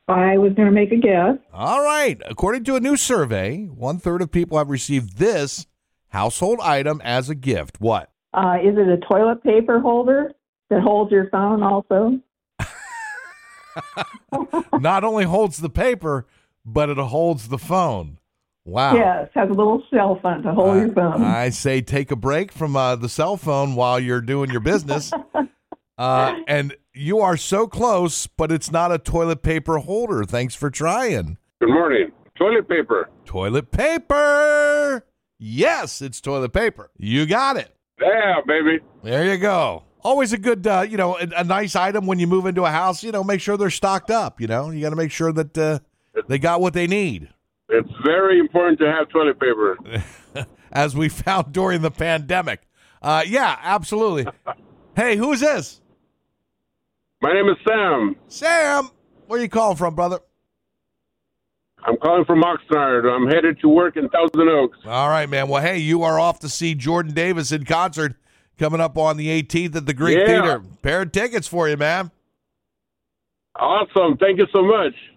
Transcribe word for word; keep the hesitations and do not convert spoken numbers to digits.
I was going to make a guess. All right. According to a new survey, one third of people have received this household item as a gift. What? Uh, is it a toilet paper holder that holds your phone also? Not only holds the paper, but it holds the phone. Wow. Yes, has a little cell phone to hold I, your phone. I say take a break from uh, the cell phone while you're doing your business. uh, and you are so close, but it's not a toilet paper holder. Thanks for trying. Good morning. Toilet paper. Toilet paper. Yes, it's toilet paper. You got it. Yeah, baby. There you go. Always a good, uh, you know, a, a nice item when you move into a house. You know, make sure they're stocked up. You know, you got to make sure that uh, they got what they need. It's very important to have toilet paper. As we found during the pandemic. Uh, yeah, absolutely. Hey, who is this? My name is Sam. Sam. Where you calling from, brother? I'm calling from Oxnard. I'm headed to work in Thousand Oaks. All right, man. Well, hey, you are off to see Jordan Davis in concert coming up on the eighteenth at the Greek Yeah. Theater. Pair of tickets for you, man. Awesome. Thank you so much.